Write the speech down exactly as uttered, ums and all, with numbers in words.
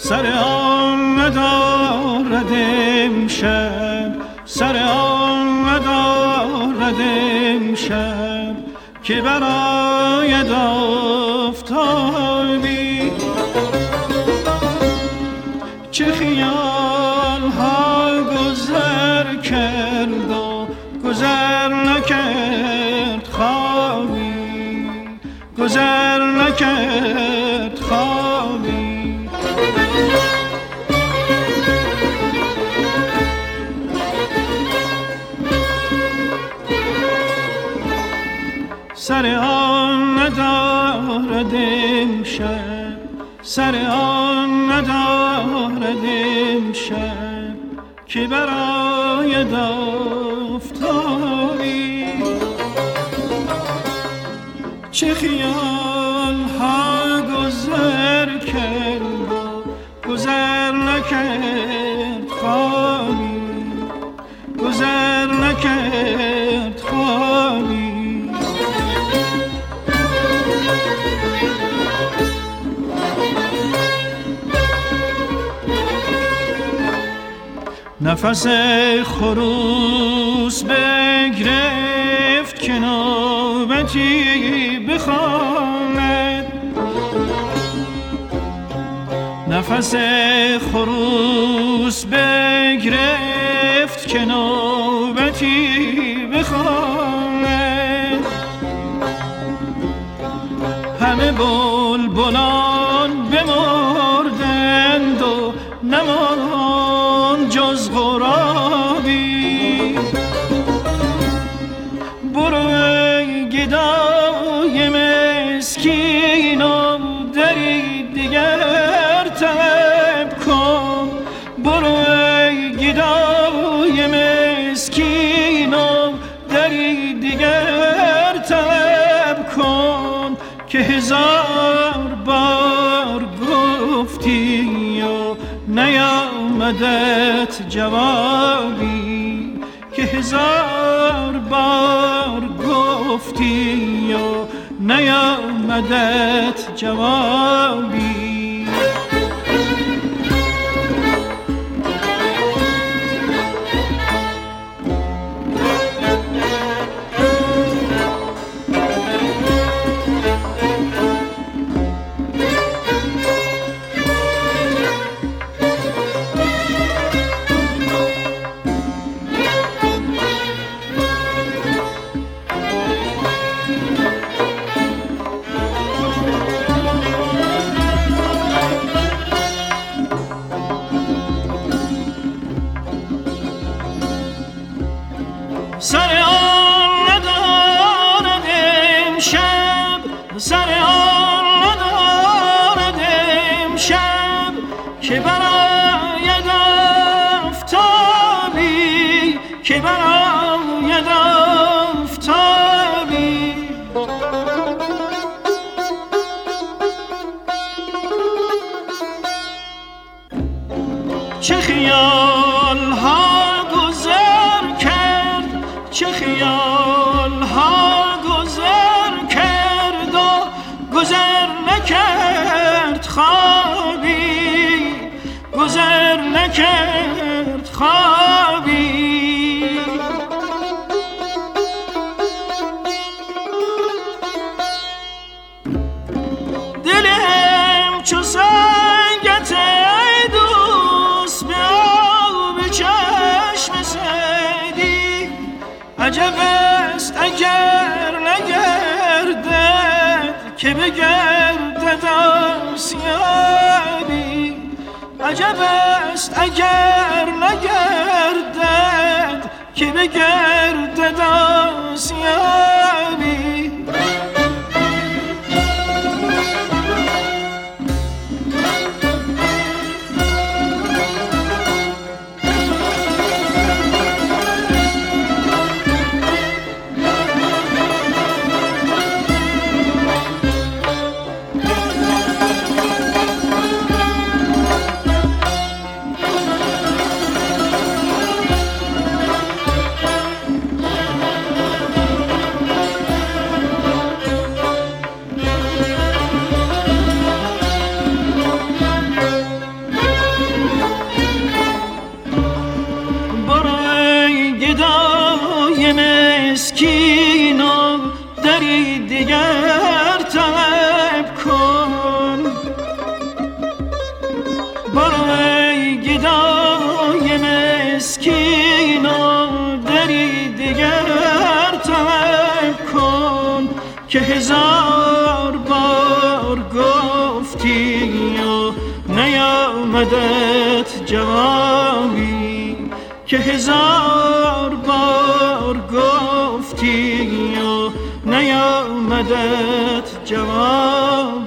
سر آن ندارد امشب، سر آن ندارد امشب که براید آفتابی. چه خیال ها گذر کرد و گذر نکرد خوابی، گذر نکرد خوابی. سر آن ندارد امشب، سر آن ندارد امشب که براید آفتابی. چه خیال ها گذر کرد و گذر نکرد خوابی، گذر نکرد خوابی. نفس خروس بگرفت که نوبتی بخواند، نفس خروس بگرفت که نوبتی بخواند. همه بلبلان بمردند و نماند جز غرابی. برو ای گدای مسکین و دری دیگر طلب کن، برو ای گدای مسکین و دری دیگر طلب کن که هزار بار گفتی و نیامدت جوابی، که هزار بار گفتی و نیامدت جوابی. سر آن ندارد امشب، سر آن ندارد امشب که براید آفتابی، که براید آفتابی. چه خیال ها گذر کرد، چه خیال ها گذر کرد و گذر نکرد خوابی، گذر نکرد خوابی. دلم چو سنگت ای دوست به آب چشم سیدی، عجب است اگر نگردد که بگردد آسیابی، عجب است اگر نگردد که بگردد آسیابی. دری دیگر طلب کن. برو ای گدای مسکین و دری دیگر طلب کن که هزار بار گفتی و نیامدت جوابی، که هزار بار گفتی و نیامدت جواب.